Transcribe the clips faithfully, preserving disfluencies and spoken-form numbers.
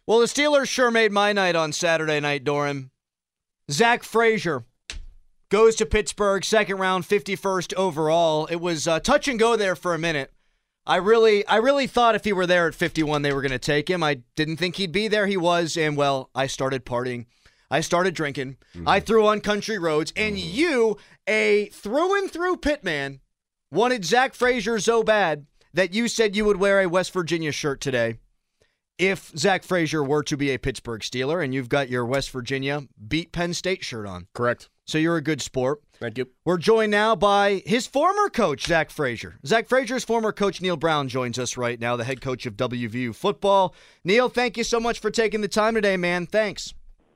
Well, the Steelers sure made my night on Saturday night, Doran. Zach Frazier goes to Pittsburgh, second round, fifty-first overall. It was uh, touch and go there for a minute. I really I really thought if he were there at fifty-one, they were going to take him. I didn't think he'd be there. He was, and, well, I started partying. I started drinking. Mm-hmm. I threw on country roads, and mm-hmm. you, a through-and-through Pitman, wanted Zach Frazier so bad that you said you would wear a West Virginia shirt today if Zach Frazier were to be a Pittsburgh Steeler, and you've got your West Virginia beat Penn State shirt on. Correct. So you're a good sport. Thank you. We're joined now by his former coach, Zach Frazier. Zach Frazier's former coach, Neil Brown, joins us right now, the head coach of W V U football. Neil, thank you so much for taking the time today, man. Thanks.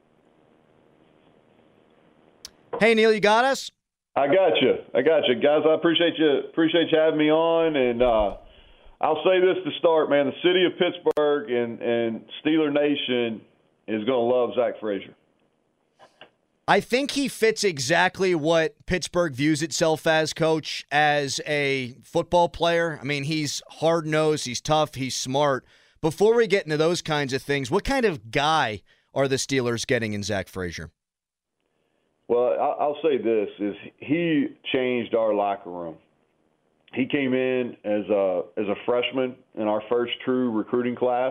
Hey, Neil, you got us? I got you. I got you. Guys, I appreciate you appreciate you having me on, and uh, I'll say this to start, man. The city of Pittsburgh and, and Steeler Nation is going to love Zach Frazier. I think he fits exactly what Pittsburgh views itself as, Coach, as a football player. I mean, he's hard-nosed, he's tough, he's smart. Before we get into those kinds of things, what kind of guy are the Steelers getting in Zach Frazier? Well, I'll say this, is he changed our locker room. He came in as a as a freshman in our first true recruiting class,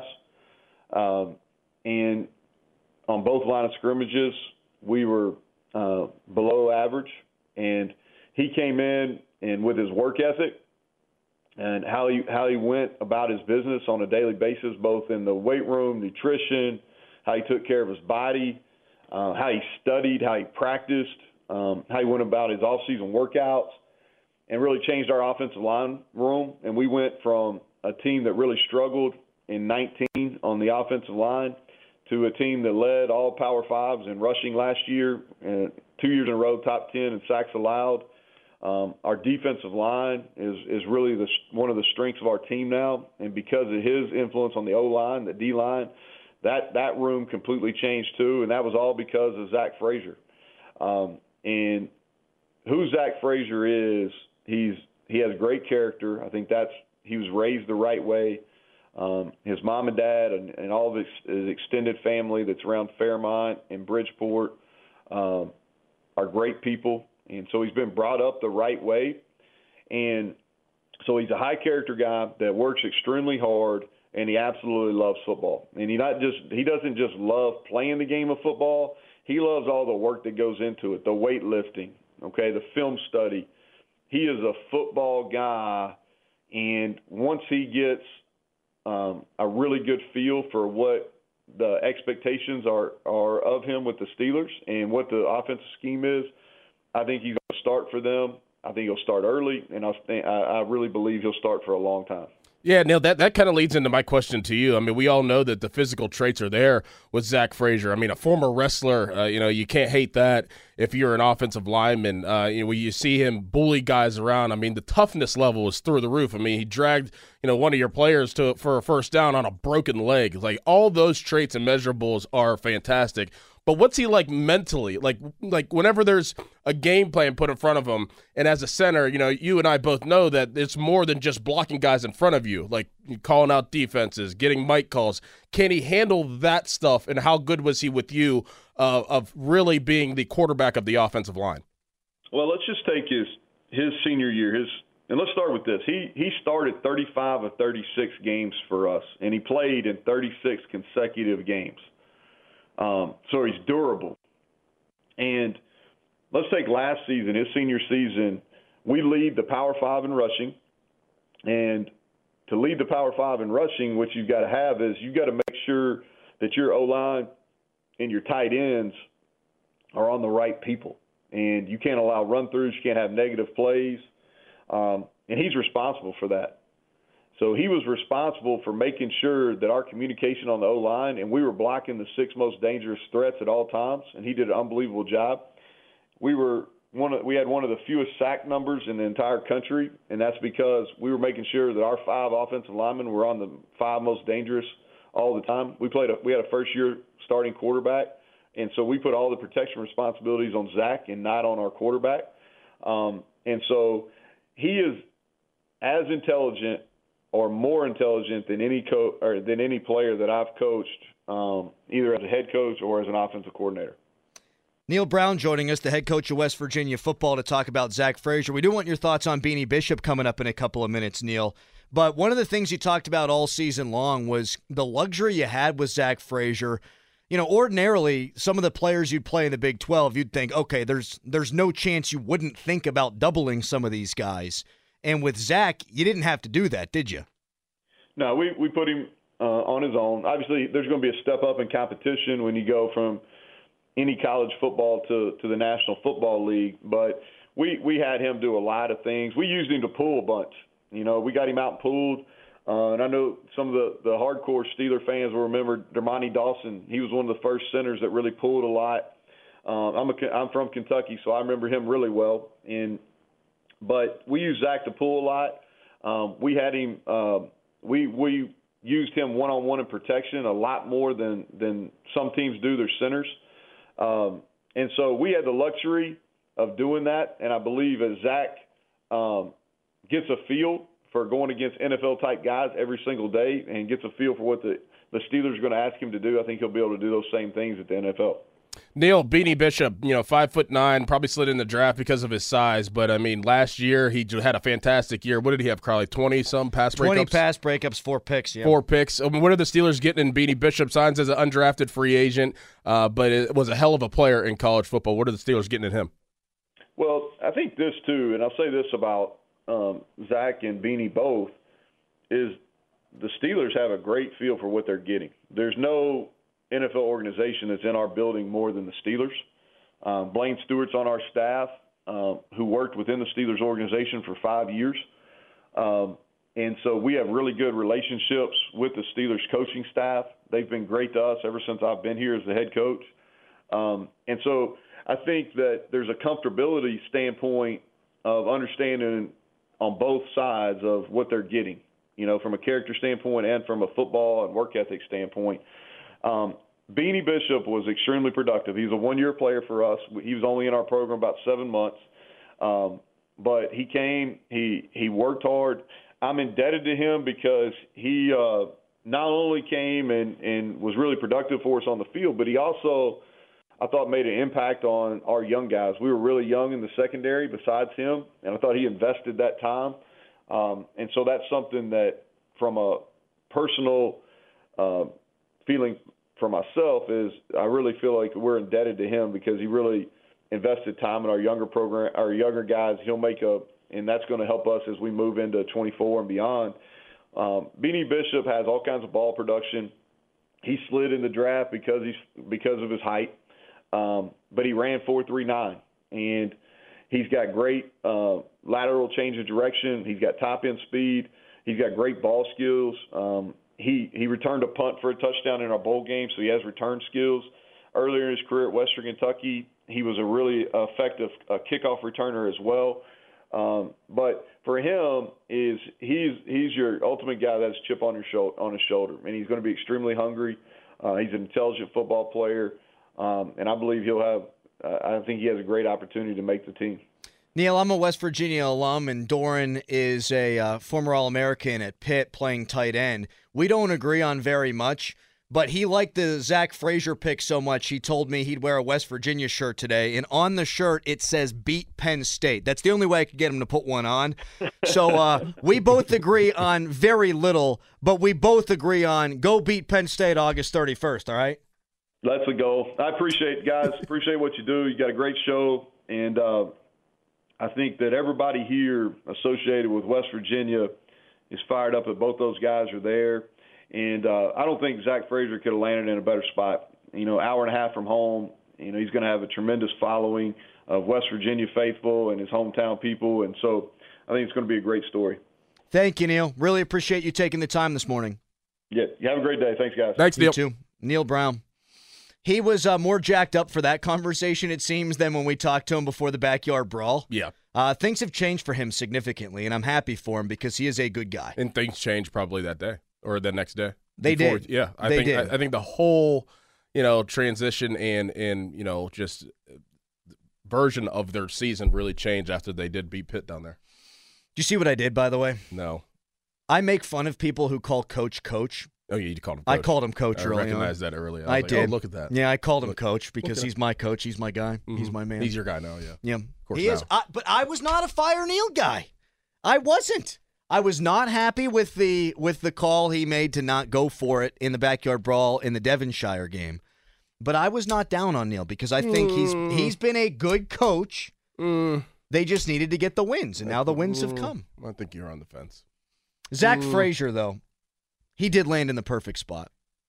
um, and on both line of scrimmages, we were uh, below average. And he came in and with his work ethic and how he how he went about his business on a daily basis, both in the weight room, nutrition, how he took care of his body, uh, how he studied, how he practiced, um, how he went about his off-season workouts, and really changed our offensive line room. And we went from a team that really struggled in nineteen on the offensive line to a team that led all Power Fives in rushing last year, and two years in a row, top ten in sacks allowed. Um, our defensive line is is really the, one of the strengths of our team now, and because of his influence on the O-line, the D-line, that, that room completely changed too, and that was all because of Zach Frazier. Um, and who Zach Frazier is, He's he has great character. I think that's he was raised the right way. Um, his mom and dad and, and all of his, his extended family that's around Fairmont and Bridgeport um, are great people, and so he's been brought up the right way. And so he's a high character guy that works extremely hard, and he absolutely loves football. And he not just he doesn't just love playing the game of football. He loves all the work that goes into it, the weightlifting, okay, the film study. He is a football guy, and once he gets um, a really good feel for what the expectations are, are of him with the Steelers and what the offensive scheme is, I think he's going to start for them. I think he'll start early, and I, I really believe he'll start for a long time. Yeah, Neil, that, that kind of leads into my question to you. I mean, we all know that the physical traits are there with Zach Frazier. I mean, a former wrestler, uh, you know, you can't hate that if you're an offensive lineman. Uh, you know, when you see him bully guys around, I mean, the toughness level is through the roof. I mean, he dragged, you know, one of your players to for a first down on a broken leg. Like, all those traits and measurables are fantastic. But what's he like mentally? Like, like whenever there's a game plan put in front of him, and as a center, you know, you and I both know that it's more than just blocking guys in front of you, like calling out defenses, getting mic calls. Can he handle that stuff, and how good was he with you uh, of really being the quarterback of the offensive line? Well, let's just take his his senior year. His and let's start with this. He he started thirty-five of thirty-six games for us, and he played in thirty-six consecutive games. Um, so he's durable. And let's take last season, his senior season, we lead the Power Five in rushing. And to lead the Power Five in rushing, what you've got to have is you've got to make sure that your O-line and your tight ends are on the right people. And you can't allow run-throughs. You can't have negative plays. Um, and he's responsible for that. So he was responsible for making sure that our communication on the O-line, and we were blocking the six most dangerous threats at all times, and he did an unbelievable job. We were one of, we had one of the fewest sack numbers in the entire country, and that's because we were making sure that our five offensive linemen were on the five most dangerous all the time. We played a, we had a first-year starting quarterback, and so we put all the protection responsibilities on Zach and not on our quarterback. Um, and so he is as intelligent are more intelligent than any co- or than any player that I've coached, um, either as a head coach or as an offensive coordinator. Neal Brown joining us, the head coach of West Virginia football, to talk about Zach Frazier. We do want your thoughts on Beanie Bishop coming up in a couple of minutes, Neal. But one of the things you talked about all season long was the luxury you had with Zach Frazier. You know, ordinarily, some of the players you'd play in the Big twelve, you'd think, okay, there's there's no chance you wouldn't think about doubling some of these guys. And with Zach, you didn't have to do that, did you? No, we, we put him uh, on his own. Obviously, there's going to be a step up in competition when you go from any college football to, to the National Football League. But we, we had him do a lot of things. We used him to pull a bunch. You know, we got him out and pulled. Uh, and I know some of the, the hardcore Steeler fans will remember Dermontti Dawson. He was one of the first centers that really pulled a lot. Um, I'm, a, I'm from Kentucky, so I remember him really well. And But we used Zach to pull a lot. Um, we had him uh, – we, we used him one-on-one in protection a lot more than, than some teams do their centers. Um, and so we had the luxury of doing that. And I believe as Zach um, gets a feel for going against N F L-type guys every single day and gets a feel for what the, the Steelers are going to ask him to do, I think he'll be able to do those same things at the N F L. Neal, Beanie Bishop, you know, five foot nine, probably slid in the draft because of his size. But, I mean, last year he had a fantastic year. What did he have, Carly? twenty-some pass breakups? twenty pass breakups, four picks, yeah. Four picks. I mean, what are the Steelers getting in Beanie Bishop? Signs as an undrafted free agent, uh, but it was a hell of a player in college football. What are the Steelers getting in him? Well, I think this, too, and I'll say this about um, Zach and Beanie both, is the Steelers have a great feel for what they're getting. There's no N F L organization that's in our building more than the Steelers. Um, Blaine Stewart's on our staff, um, who worked within the Steelers organization for five years. Um, and so we have really good relationships with the Steelers coaching staff. They've been great to us ever since I've been here as the head coach. Um, and so I think that there's a comfortability standpoint of understanding on both sides of what they're getting, you know, from a character standpoint and from a football and work ethic standpoint. Um, Beanie Bishop was extremely productive. He's a one-year player for us. He was only in our program about seven months. Um, but he came, he he worked hard. I'm indebted to him because he uh, not only came and, and was really productive for us on the field, but he also, I thought, made an impact on our young guys. We were really young in the secondary besides him, and I thought he invested that time. Um, and so that's something that from a personal uh, feeling for myself is I really feel like we're indebted to him because he really invested time in our younger program, our younger guys. He'll make a, and that's going to help us as we move into twenty-four and beyond. Um, Beanie Bishop has all kinds of ball production. He slid in the draft because he's because of his height, um, but he ran four three nine, and he's got great uh, lateral change of direction. He's got top end speed. He's got great ball skills. Um, He he returned a punt for a touchdown in our bowl game, so he has return skills. Earlier in his career at Western Kentucky, he was a really effective uh, kickoff returner as well. Um, but for him, is he's he's your ultimate guy that's chip on your shoulder, on his shoulder, and he's going to be extremely hungry. Uh, he's an intelligent football player, um, and I believe he'll have. Uh, I think he has a great opportunity to make the team. Neal, I'm a West Virginia alum, and Doran is a uh, former All-American at Pitt playing tight end. We don't agree on very much, but he liked the Zach Frazier pick so much, he told me he'd wear a West Virginia shirt today, and on the shirt it says Beat Penn State. That's the only way I could get him to put one on. So uh, we both agree on very little, but we both agree on go beat Penn State August thirty-first, all right? That's the goal. I appreciate it, guys. Appreciate what you do. You got a great show, and uh, I think that everybody here associated with West Virginia is fired up that both those guys are there. And uh, I don't think Zach Frazier could have landed in a better spot. You know, hour and a half from home, you know, he's going to have a tremendous following of West Virginia faithful and his hometown people. And so I think it's going to be a great story. Thank you, Neal. Really appreciate you taking the time this morning. Yeah, you have a great day. Thanks, guys. Thanks, Neal. You too. Neal Brown. He was uh, more jacked up for that conversation, it seems, than when we talked to him before the backyard brawl. Yeah. Uh, things have changed for him significantly, and I'm happy for him because he is a good guy. And things changed probably that day or the next day. They Before, did. Yeah. I they think, did. I, I think the whole, you know, transition and, and, you know, just version of their season really changed after they did beat Pitt down there. Do you see what I did, by the way? No. I make fun of people who call Coach Coach. Oh, yeah, you called him Coach. I called him Coach I early on. recognized that early. I, was I like, did. Oh, look at that. Yeah, I called him Look- Coach because he's my coach. He's my guy. Mhm. He's my man. He's your guy now, yeah. yeah, course he now. is. I, but I was not a Fire Neal guy. I wasn't. I was not happy with the with the call he made to not go for it in the backyard brawl in the Devonshire game. But I was not down on Neal because I think he's Mm. he's been a good coach. Mm. They just needed to get the wins, and now the wins have Mm. come. I think you're on the fence. Zach Mm. Frazier, though, he did land in the perfect spot.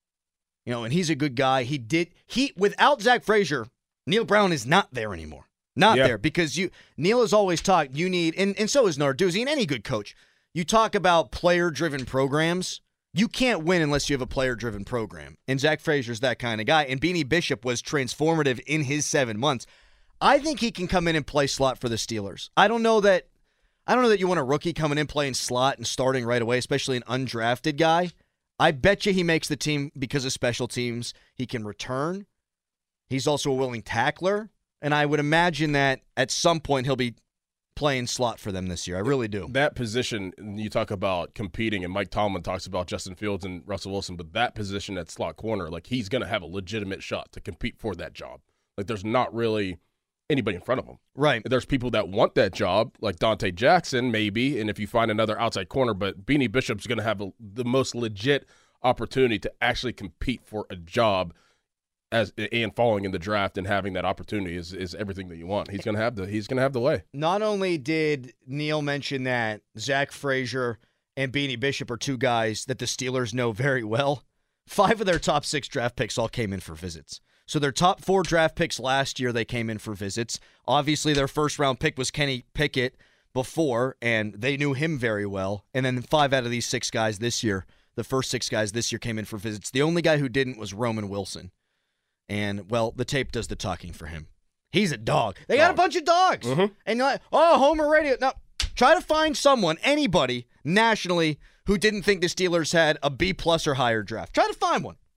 You know, and he's a good guy. He did he without Zach Frazier, Neal Brown is not there anymore. Not Yeah. there because you Neal has always talked you need, and, and so is Narduzzi and any good coach. You talk about player-driven programs. You can't win unless you have a player-driven program. And Zach Frazier's that kind of guy. And Beanie Bishop was transformative in his seven months. I think he can come in and play slot for the Steelers. I don't know that I don't know that you want a rookie coming in playing slot and starting right away, especially an undrafted guy. I bet you he makes the team because of special teams. He can return. He's also a willing tackler. And I would imagine that at some point he'll be playing slot for them this year. I really do. That position, you talk about competing, and Mike Tomlin talks about Justin Fields and Russell Wilson, but that position at slot corner, like he's going to have a legitimate shot to compete for that job. Like there's not really anybody in front of him. Right. There's people that want that job, like Dante Jackson, maybe, and if you find another outside corner, but Beanie Bishop's going to have a, the most legit opportunity to actually compete for a job as and falling in the draft and having that opportunity is, is everything that you want. He's going to have the he's going to have the way. Not only did Neal mention that Zach Frazier and Beanie Bishop are two guys that the Steelers know very well, five of their top six draft picks all came in for visits. So their top four draft picks last year, they came in for visits. Obviously, their first-round pick was Kenny Pickett before, and they knew him very well. And then five out of these six guys this year, the first six guys this year came in for visits. The only guy who didn't was Roman Wilson. And, well, the tape does the talking for him. He's a dog. They got a bunch of dogs. Mm-hmm. And you're like, oh, Homer Radio. No, try to find someone, anybody, nationally, who didn't think the Steelers had a B-plus or higher draft. Try to find one.